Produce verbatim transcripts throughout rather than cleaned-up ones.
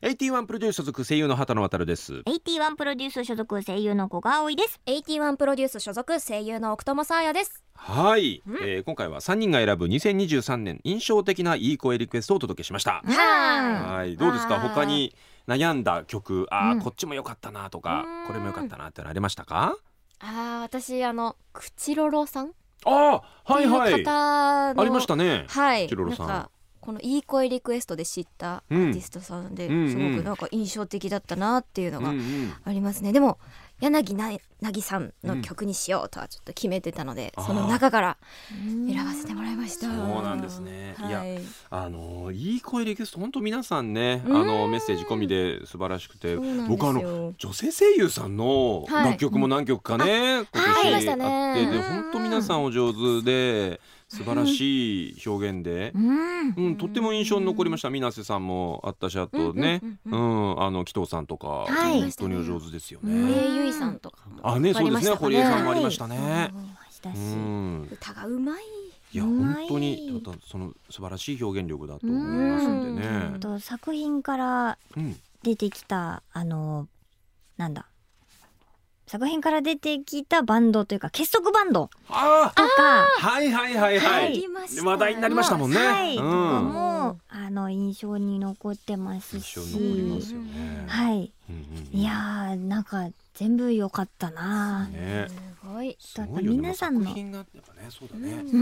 エイティワンプロデュース所属声優の畑野渡です。 エイティワンプロデュース所属声優の古賀葵です。 エイティワンプロデュース所属声優の奥友沙耶です。 はい、えー、今回はさんにんが選ぶにせんにじゅうさんねん印象的ないい声リクエストをお届けしました。はい、どうですか、他に悩んだ曲、あ、うん、こっちも良かったなとか、これも良かったなってありましたか？ あ、私あのくちろろさん、 あ、はいはい、 ありましたね。 はい、 くちろろさん、 なんかこのいい声リクエストで知ったアーティストさんで、うん、すごくなんか印象的だったなっていうのがありますね、うんうん、でも柳凪さんの曲にしようとはちょっと決めてたので、うん、その中から選ばせてもらいました。 そうなんですね、はい、いや、あのいい声リクエスト本当皆さんね、あのメッセージ込みで素晴らしくて、僕あの女性声優さんの楽曲も何曲かね、はい、今年あって、はい、で本当皆さんお上手で素晴らしい表現で、うんうん、とっても印象に残りました。水瀬さんもあったし、あとね、うん、うん、あの紀藤さんとか、はい、本当にお上手ですよね。 堀江由衣さんとかもあ、ね、そうですね、堀江さんもありましたね、はい、 うん、歌がうまい。 いや本当にその素晴らしい表現力だと思いますんでね。 うん、と作品から出てきた、うん、あのなんだ作品から出てきたバンドというか結束バンドとか、 はいはいはいはい、話題になりましたもんね。はい、 とかもあの印象に残ってますし、 印象に残りますよね。 はい、いやーなんか全部良かったな。 ね、 すごい。 だって皆さんの作品がやっぱね、そうだね。 うん、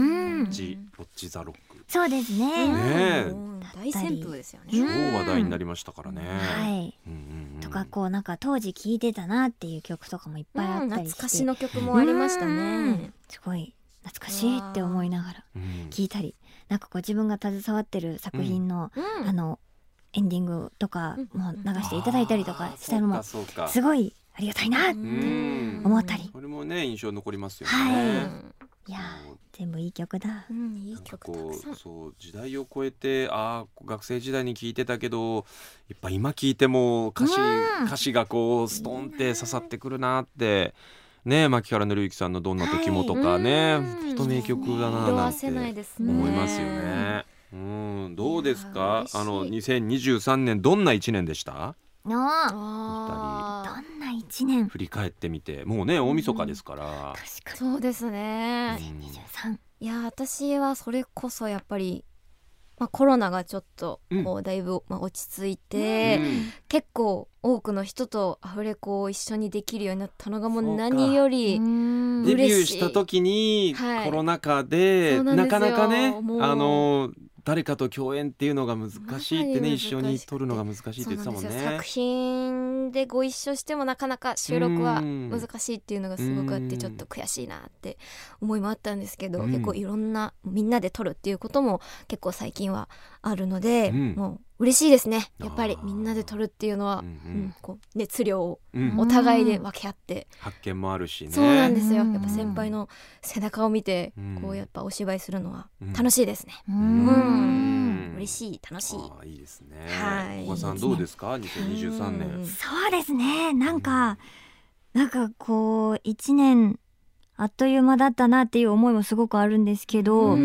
ロッチロッチザロック。 そうですね。 ね、 大旋風ですよね。 超話題になりましたからね。 はい。とかこうなんか当時聴いてたなっていう曲とかもいっぱいあったりして、 懐かしの曲もありましたね。 すごい懐かしいって思いながら聴いたり、なんかこう自分が携わってる作品のあのエンディングとかも流していただいたりとかしたのもすごいありがたいなって思ったり、 それもね印象残りますよね。 はい、いや全部いい曲だ、 うん、いい曲たくさん。 そう時代を超えて、あ学生時代に聴いてたけどやっぱ今聴いても歌詞、歌詞がこうストンって刺さってくるなってね、牧原紀之さんのどんな時もとかね、本当名曲だななんて思いますよね。うん、どうですか、あのにせんにじゅうさんねんどんないちねんでした？ あどんないちねん振り返ってみて、もうね大晦日ですから、うん、 確かにそうですね、 にせんにじゅうさん、 いや私はそれこそやっぱり、まあ、コロナがちょっとこうだいぶ、まあ、落ち着いて、うん、結構多くの人とアフレコを一緒にできるようになったのがもう何より嬉しい。 デビューした時にコロナ禍で、はい、なかなかねあの誰かと共演っていうのが難しいってね、一緒に撮るのが難しいって言ってたもんね。 作品でご一緒してもなかなか収録は難しいっていうのがすごくあって、ちょっと悔しいなって思いもあったんですけど、結構いろんなみんなで撮るっていうことも結構最近はあるので、うん、もう嬉しいですね。やっぱりみんなで撮るっていうのは、うんうん、こう熱量をお互いで分け合って、 うん、発見もあるしね。 そうなんですよ。やっぱ先輩の背中を見て、うん、こうやっぱお芝居するのは楽しいですね。うん、うん嬉しい、楽しい。 あいいですね。はい。小川さんどうですか？にせんにじゅうさんねん。 そうですね。なんか、うん、なんかこういちねんあっという間だったなっていう思いもすごくあるんですけど、うん、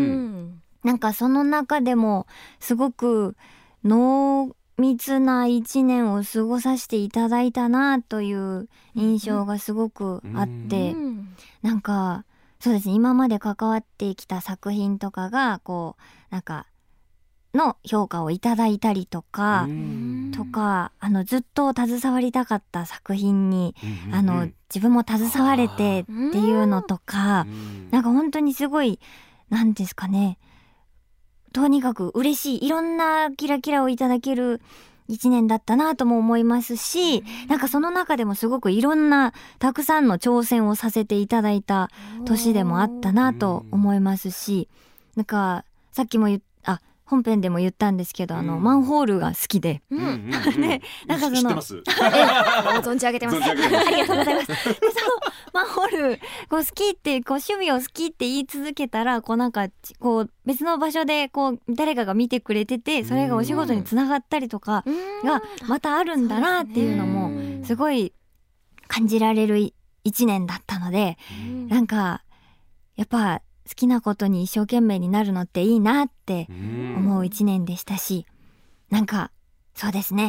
なんかその中でもすごく濃密ないちねんを過ごさせていただいたなという印象がすごくあって、うん、なんかそうですね、今まで関わってきた作品とかがこうなんかの評価をいただいたりとかとか、あのずっと携わりたかった作品にあの自分も携われてっていうのとか、なんか本当にすごいなんですかね、とにかく嬉しい、いろんなキラキラをいただけるいちねんだったなとも思いますし、なんかその中でもすごくいろんなたくさんの挑戦をさせていただいた年でもあったなと思いますし、なんかさっきも言っあ本編でも言ったんですけど、あの、うん、マンホールが好きで、うんうんうん、ね、なんかその知ってます？ 存じ上げてます。 ありがとうございます。でそのマンホールこう好きってこう趣味を好きって言い続けたら、こうなんかこう別の場所でこう誰かが見てくれてて、それがお仕事につながったりとかがまたあるんだなっていうのもすごい感じられるいちねんだったので、なんかやっぱ好きなことに一生懸命になるのっていいなって思う一年でしたし、なんかそうですね、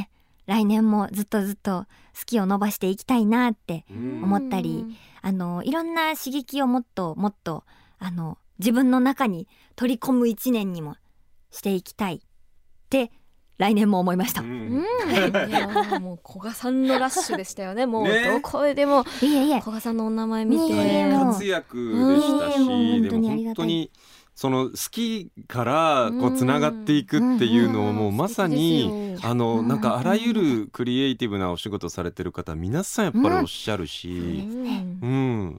来年もずっとずっと好きを伸ばしていきたいなって思ったり、あのいろんな刺激をもっともっとあの自分の中に取り込む一年にもしていきたいって来年も思いました。うん、 いやもう古賀さんのラッシュでしたよね。もうどこでも古賀さんのお名前見て活躍でしたし、でも本当にその好きからこうつながっていくっていうのをもうまさにあのなんかあらゆるクリエイティブなお仕事されてる方皆さんやっぱりおっしゃるし、うん、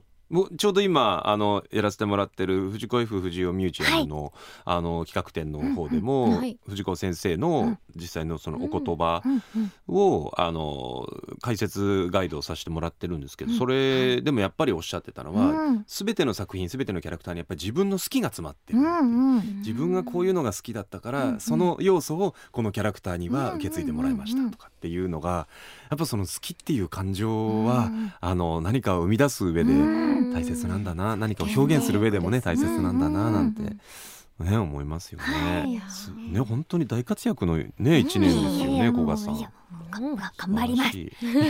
もうちょうど今あのやらせてもらってる藤子 F 不二雄ミュージアムの、はい、あの企画展の方でも、うんはい、藤子先生の実際のそのお言葉を、あの解説ガイドをさせてもらってるんですけど、それでもやっぱりおっしゃってたのは、うん、全ての作品全てのキャラクターにやっぱり自分の好きが詰まってる、うんうん、自分がこういうのが好きだったから、うんうん、その要素をこのキャラクターには受け継いでもらいましたとかっていうのがやっぱその好きっていう感情は、うん、あの何かを生み出す上で大切なんだな、何かを表現する上でもね大切なんだななんてね思いますよね。はい、ね本当に大活躍のね一年ですよね、古賀さん。 頑張ります。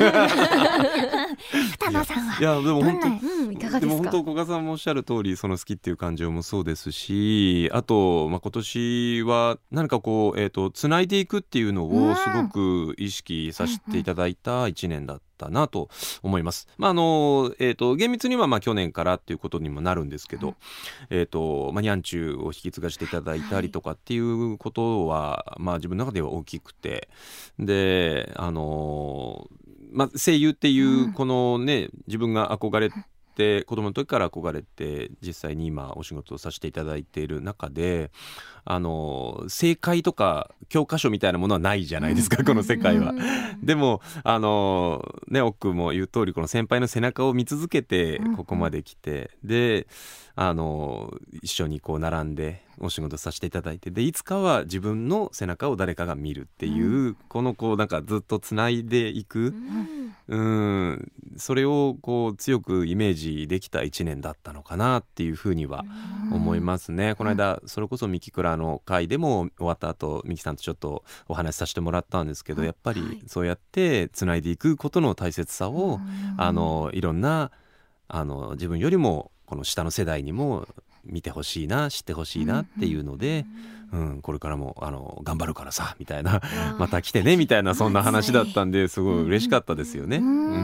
片野さんはいやでも本当に、 うん、いかがですか。 でも本当古賀さんもおっしゃる通りその好きっていう感情もそうですし、あと、まあ、今年は何かこう、えーと、つないでいくっていうのをすごく意識させていただいた一年だったなと思います。まああのえー、と厳密にはまあ去年からっていうことにもなるんですけど、えーとまあ、ニャンチューを引き継がせていただいたりとかっていうことは、まあ、自分の中では大きくて、であのまあ、声優っていうこのね、うん、自分が憧れて子供の時から憧れて実際に今お仕事をさせていただいている中で、あの正解とか教科書みたいなものはないじゃないですか、うん、この世界は、うん、でもあのね奥も言う通りこの先輩の背中を見続けてここまで来て、うん、であの一緒にこう並んでお仕事させていただいて、でいつかは自分の背中を誰かが見るっていう、うん、このこうなんかずっとつないでいく、うん、うんそれをこう強くイメージできた一年だったのかなっていうふうには思いますね。うん、この間それこそミキクラの会でも終わった後ミキさんとちょっとお話しさせてもらったんですけど、やっぱりそうやってつないでいくことの大切さを、うん、あのいろんなあの自分よりもこの下の世代にも見てほしいな知ってほしいなっていうので、うんうん、これからもあの頑張るからさみたいなまた来てねみたいなそんな話だったんですごい嬉しかったですよね。うんうん、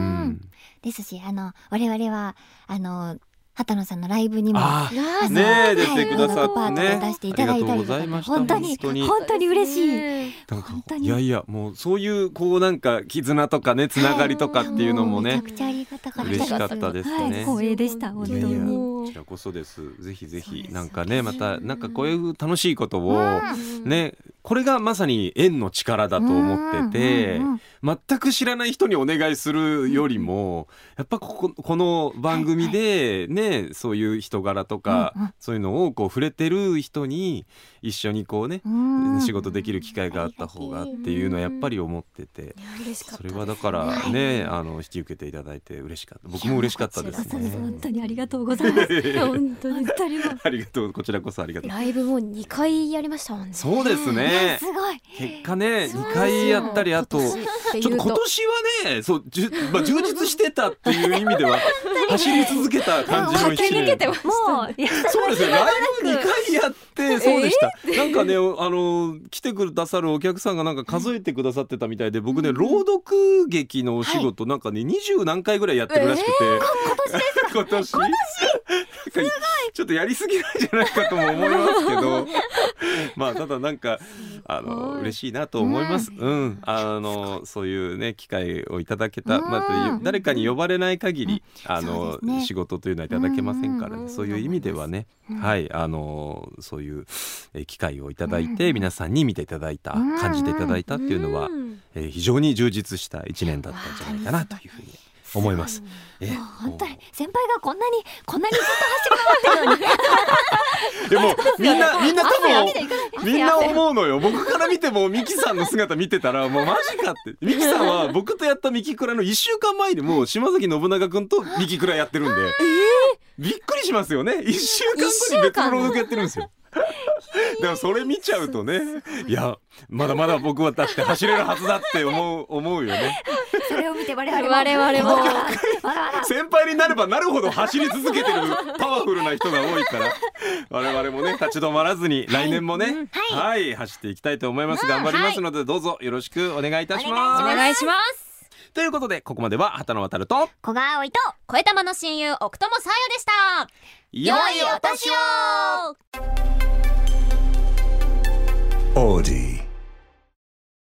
ですしあの我々はあの畑野さんのライブにもああね出てくださってね、 出していただいたりとか、ね、本当に本当に嬉しい。 なんかいやいやもうそういうこうなんか絆とかねつながりとかっていうのもね、はい、 めちゃくちゃありがたかった嬉しかったですね。 はい、光栄でした本当に。いやいやこちらこそです。ぜひぜひなんかねまたなんかこういう楽しいことをね、これがまさに縁の力だと思ってて、うんうんうん、全く知らない人にお願いするよりもやっぱここ、この番組でね、はいはい、そういう人柄とか、うんうん、そういうのをこう触れてる人に一緒にこうね、うん、仕事できる機会があった方がっていうのはやっぱり思ってて、それはだからねあの引き受けていただいて嬉しかった。僕も嬉しかったですね。 本当にありがとうございます。本当にありがとう。こちらこそありがとう。 ライブもにかいやりましたもんね。 そうですね。 すごい。 結果ねにかいやったり、あとちょっと今年はねそうじゅ、まあ、充実してたっていう意味では走り続けた感じの一年。 もうそうですね。ライブにかいやってそうでした。えー、なんかねあの来てくださるお客さんがなんか数えてくださってたみたいで、僕ね、うん、朗読劇のお仕事、はい、なんかねにじゅう何回ぐらいやってるらしくて、えー、 今年ですか。 今年ちょっとやりすぎなんじゃないかとも思いますけどまあただなんかあの嬉しいなと思います。うん、うん、あのそういうね機会をいただけた、まあ、誰かに呼ばれない限り、うん、あの、ね、仕事というのはいただけませんからね、うん、そういう意味ではね、うん、はいあのそういう機会をいただいて、うん、皆さんに見ていただいた、うん、感じていただいたっていうのは、うん、えー、非常に充実したいちねんだったんじゃないかなというふうに思います。 えー、本当に先輩がこんなにこんなにずっと走り回ってるのにでもみんなみんな多分みんな思うのよ。僕から見てもミキさんの姿見てたらもうマジかって。ミキさんは僕とやったミキクラのいっしゅうかんまえにも島崎信長くんとミキクラやってるんで、えー、びっくりしますよね。いっしゅうかんごに別の朗読やってるんですよ。 でもそれ見ちゃうとね、いやまだまだ僕はだって走れるはずだって思う思うよね。 それを見て我々も我々も先輩になればなるほど走り続けてるパワフルな人が多いから我々もね立ち止まらずに来年もね、はい、はい、走っていきたいと思います。頑張りますのでどうぞよろしくお願いいたします。 お願いします。 ということでここまでは畑野渡と小川葵と声玉の親友奥友さやでした。 良いお年を。 オーディ